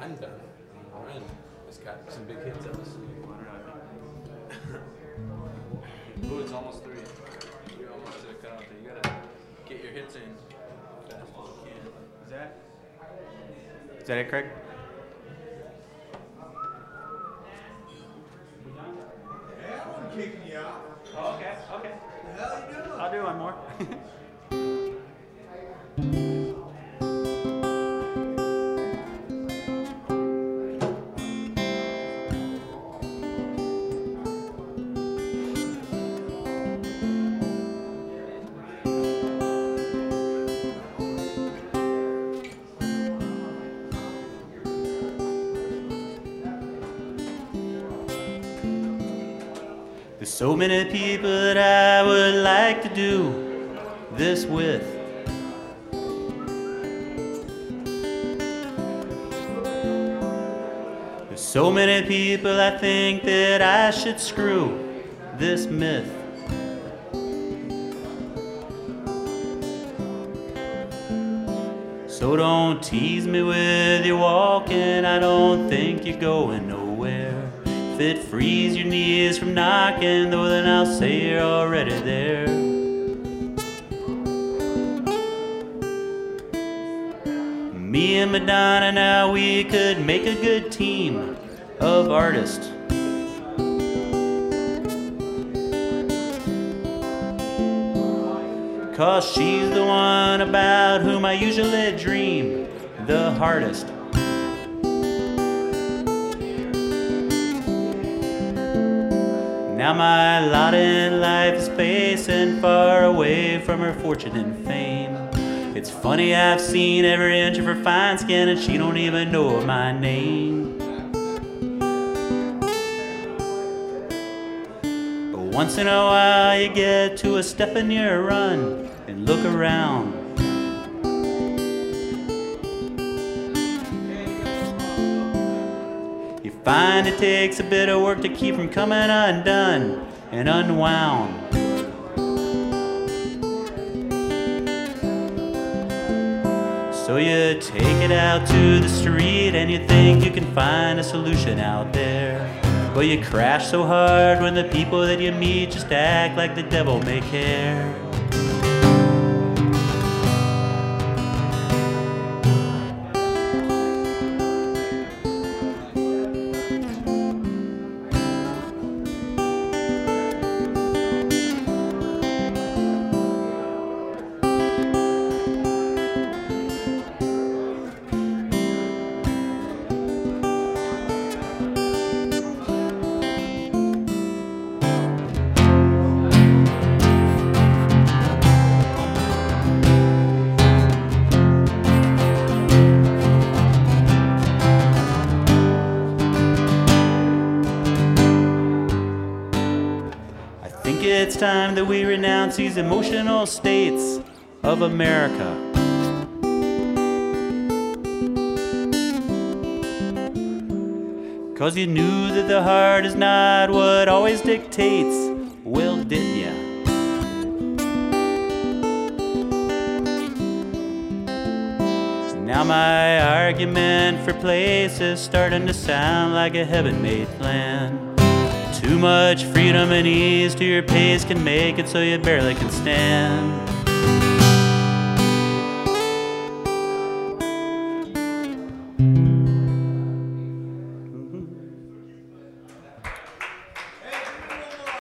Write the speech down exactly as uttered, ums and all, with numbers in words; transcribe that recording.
Ryan done? Ryan has got some big hits on this. Ooh, it's almost three. You're almost to the cutoff. You gotta get your hits in as fast as you can. Is that? Is that it, Craig? Yeah, I'm kicking you out. Oh, okay, okay. What the hell you doing? I'll do one more. There's so many people that I would like to do this with. There's so many people I think that I should screw this myth. So don't tease me with your walking, I don't think you're going nowhere. If it frees your knees from knocking, though, then I'll say you're already there. Me and Madonna, now we could make a good team of artists. Cause she's the one about whom I usually dream the hardest. Now my lot in life is facing far away from her fortune and fame. It's funny, I've seen every inch of her fine skin and she don't even know my name. But once in a while you get to a step in your run and look around. You find it takes a bit of work to keep from coming undone and unwound. So you take it out to the street and you think you can find a solution out there. But you crash so hard when the people that you meet just act like the devil may care. It's time that we renounce these emotional states of America. Cause you knew that the heart is not what always dictates, well, didn't ya? Now my argument for place is starting to sound like a heaven-made plan. Too much freedom and ease to your pace can make it so you barely can stand.